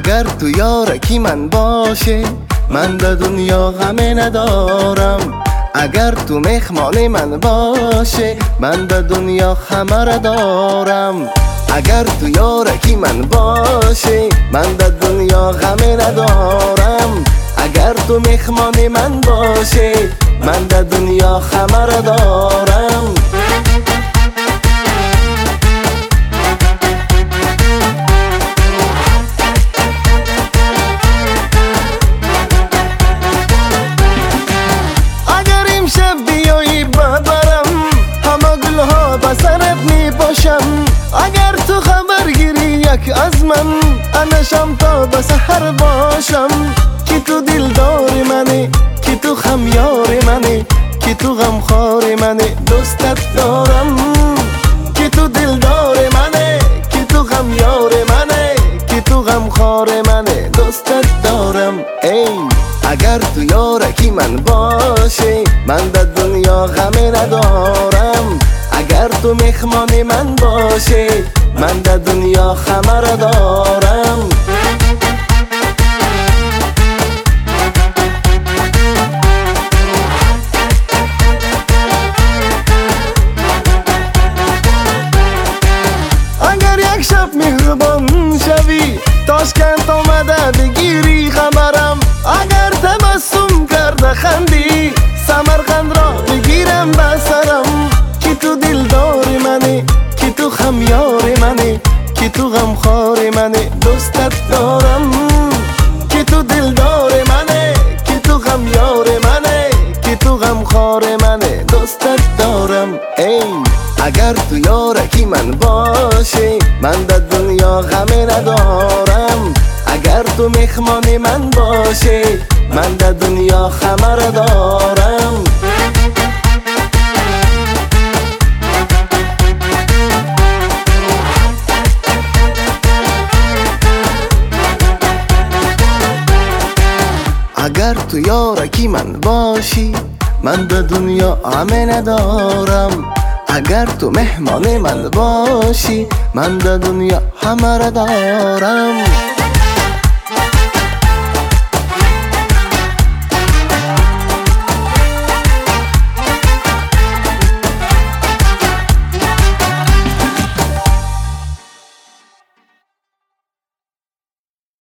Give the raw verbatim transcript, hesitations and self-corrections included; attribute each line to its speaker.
Speaker 1: اگر تو یارکی من باشه من در دنیا غمه ندارم. اگر تو مهمان من باشه من در دنیا خمر دارم. اگر تو یارکی من باشه من در دنیا غمه ندارم. اگر تو مهمان من باشه من در دنیا خمر دارم. اگر تو خبر گیری یک از من انشم تا به سحر باشم. که تو دلدار منی که تو خمیار منی که تو غمخوار منی دوستت دارم. که تو دلدار منی که تو غمیار منی که تو غمخوار منی دوستت دارم. ای اگر تو یارکی من باشه من در دنیا غمه ندارم. اگر تو مهمان من باشه من در دنیا خمر دارم. اگر یک شب مهربان شوی تاشکند آمده بگیری خبرم. اگر تبسم کرده خندی سمرقند را بگیرم به سرم. که تو دلدار منی که تو خمیار منی که تو غمخوار منی دوستت دارم. که تو دلدار منی که تو خمیار منی که تو غمخوار منی دوستت دارم. ای اگر تو یارکی من باشه من در دنیا غمه ندارم. اگر تو مهمان من باشه من در دنیا خمر دارم. اگر تو یارکی من باشی من در دنیا غمه ندارم. اگر تو مهمان من باشی من در دنیا همه را دارم.